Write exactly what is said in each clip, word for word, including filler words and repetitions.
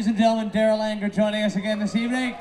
Ladies and gentlemen, Daryl Anger joining us again this evening.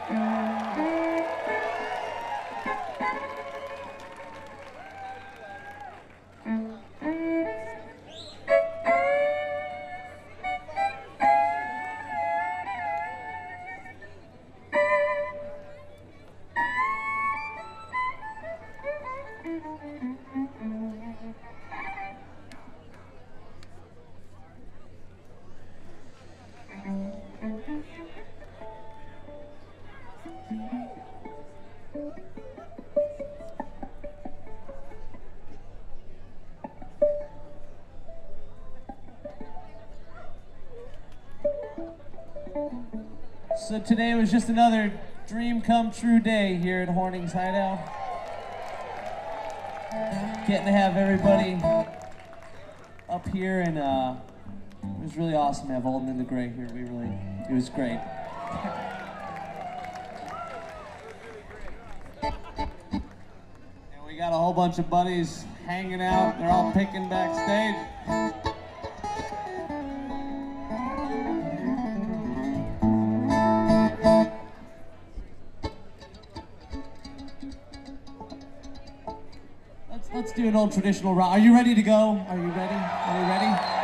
So today was just another dream come true day here at Horning's Hideout. Getting to have everybody up here, and uh, it was really awesome to have Alden and the Gray here. We really, it was great. And we got a whole bunch of buddies hanging out. They're all picking backstage. Let's do an old traditional rock. Are you ready to go? Are you ready? Are you ready?